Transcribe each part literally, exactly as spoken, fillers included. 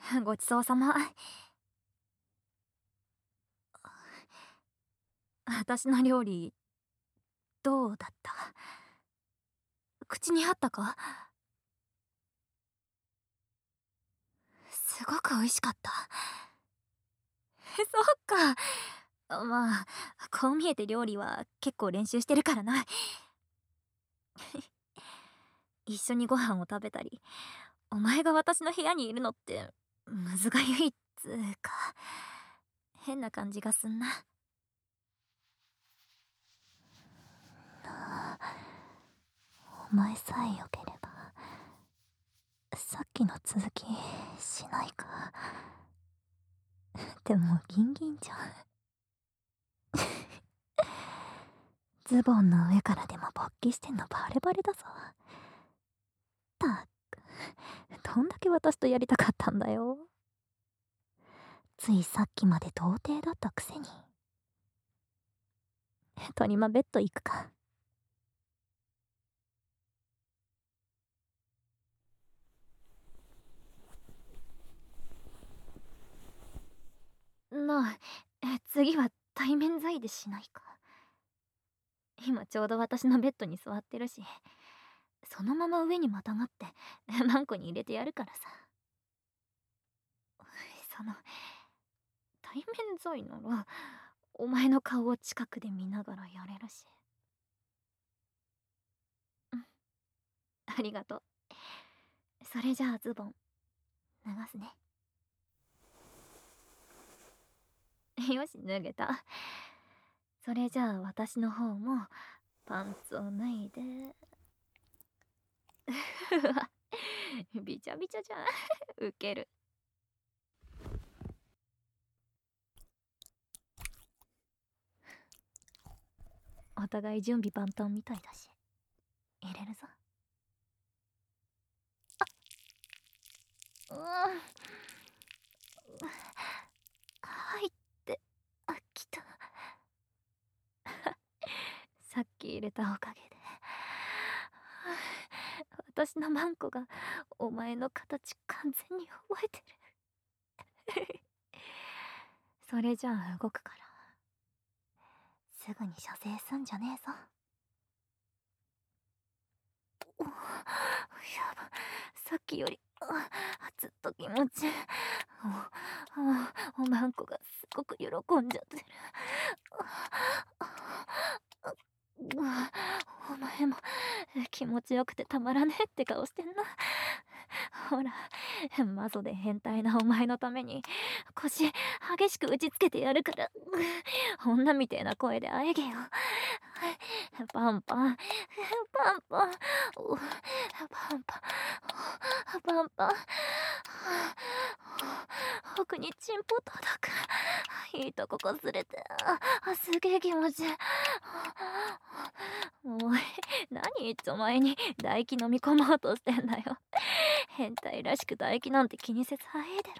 ごちそうさま。私の料理、どうだった？口に合ったか？すごく美味しかった。そっか。まあ、こう見えて料理は結構練習してるからな。一緒にご飯を食べたり、お前が私の部屋にいるのってむずがゆいっつうか、変な感じがすんな。お前さえよければ、さっきの続きしないか。でもギンギンじゃん。ズボンの上からでも勃起してんのバレバレだぞ。たく、どんだけ私とやりたかったんだよ。ついさっきまで童貞だったくせに。とにまベッド行くか。なあ、え次は対面在でしないか。今ちょうど私のベッドに座ってるし、そのまま上にまたがってマンコに入れてやるからさ。その対面在ならお前の顔を近くで見ながらやれるし。うん、ありがとう。それじゃあズボン脱がすね。よし、脱げた。それじゃあ私の方もパンツを脱いで。びちゃびちゃじゃん。ウケる。お互い準備万端みたいだし入れるぞ。うん、入ってあきた。さっき入れたおかげで私のマンコがお前の形完全に覚えてる。それじゃあ動くからすぐに射精すんじゃねえぞ。お、やば、さっきよりあずっと気持ちいい。お、お、おまんこがすごく喜んじゃってる。お前も気持ちよくてたまらねえって顔してんな。ほら、マゾで変態なお前のために腰激しく打ちつけてやるから、女みてえな声であえげよ。パンパンパンパンパンパンパンパン、奥にチンポ届く。いいとここすれて、あ、すげえ気持ちいい。おい、何いっちょ前に唾液飲み込もうとしてんだよ。変態らしく唾液なんて気にせずあえいでろ。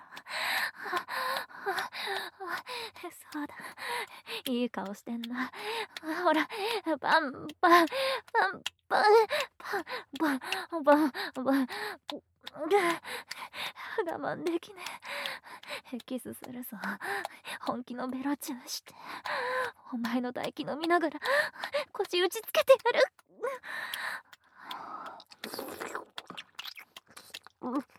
そうだ、いい顔してんな。ほら、パンパンパンパンパンパンパンパン。我慢できねえ。キスするぞ。本気のベロチューして、お前の唾液飲みながら腰打ちつけてやる。うん、うん、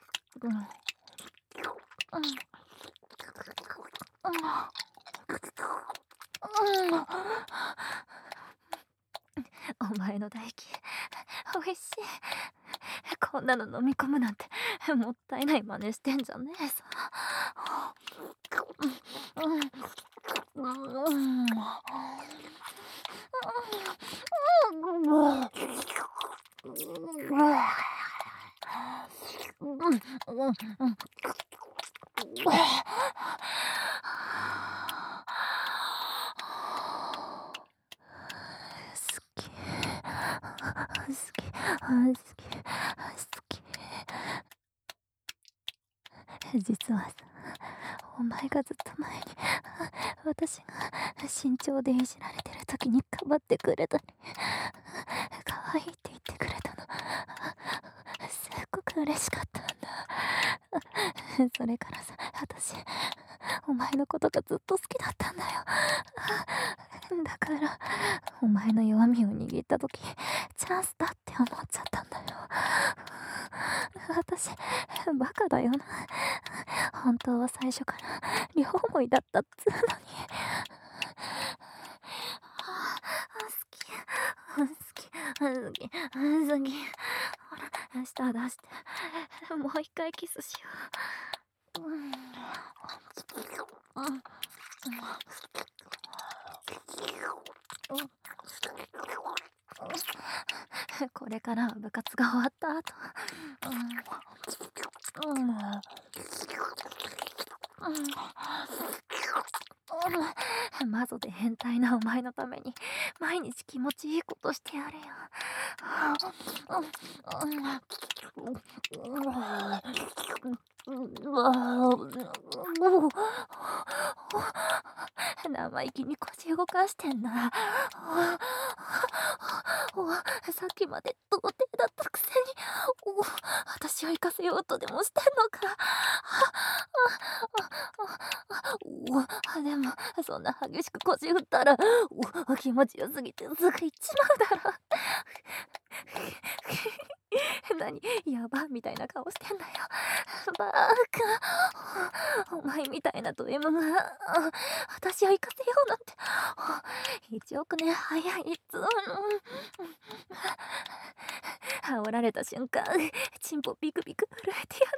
お前の唾液おいしい。こんなの飲み込むなんてもったいない真似してんじゃねえぞ。好き好き好き好き。実はさ、お前がずっと前に私が身長でいじられてる時にかばってくれたり可愛いって言ってくれたの、すっごく嬉しかったんだ。 それからさ、私お前のことがずっと好きだったんだよ。だからお前の弱みを握った時、チャンスだって思っちゃったんだよ。私バカだよな。本当は最初から両思いだったっつうのに。あ好き好き好き好き。ほら舌出して、もう一回キスしよう。うん、うん、これからは部活が終わった後、うん、うん、うん、マゾで変態なお前のために毎日気持ちいいことしてやれよ。生意気に腰動かしてんな。さっきまで童貞だったくせに私を行かせようとでもしてんのか。でもそんな激しく腰振ったら気持ちよすぎてすぐ行っちまうだろ。何やばみたいな顔してんだよ。バーカ。お前みたいなド M が私を行かせようなんていちおく年早いっつうの。煽られた瞬間チンポビクビク震えて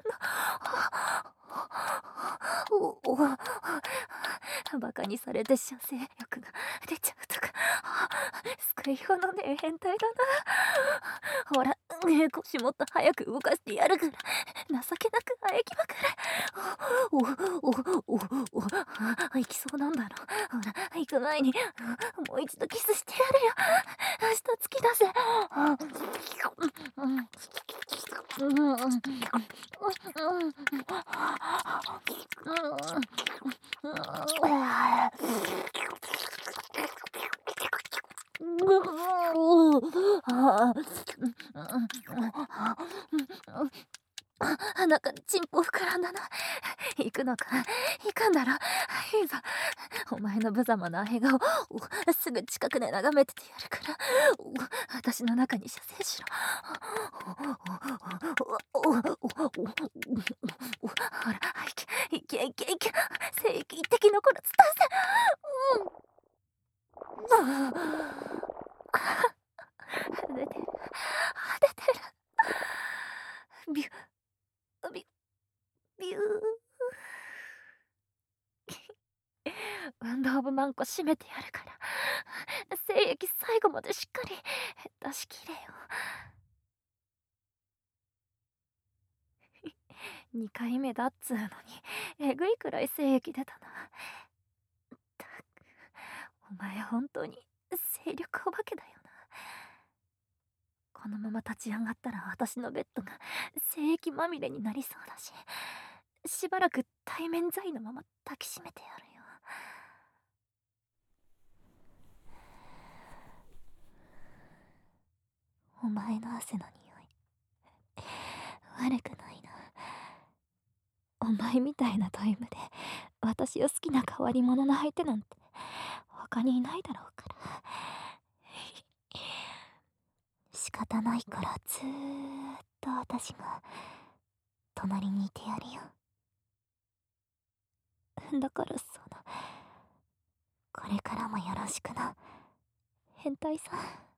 やんの。おおバカにされて射精欲が出ちゃうとか救いようのねえ変態だな。ほら腰もっと早く動かしてやるから情けなくあえきばかれ。おおおおお行きそうなんだろ。ほら行く前にもう一度キスしてやるよ。明日突き出せ。うんうんうんうん中でチンポ膨らんだな。行くのか。行くんだろ。いいぞ。お前の無様な笑顔すぐ近くで眺めててやるから私の中に射精しろ。ほらいけいけいけいけ精液一滴残らず出せ。うん出てる出てる。ビュビュビュー。運動部マンコ閉めてやるから精液最後までしっかり出し切れよ。にかいめだっつうのにえぐいくらい精液出たな。ったくお前本当に精力お化けだよな。このまま立ち上がったら私のベッドが精液まみれになりそうだし、しばらく対面在のまま抱きしめてやるよ。お前の汗の匂い悪くないな。お前みたいなド M で私を好きな変わり者の相手なんて他にいないだろうから仕方ないからずーっと私が隣にいてやるよ。だからそのこれからもよろしくな変態さん。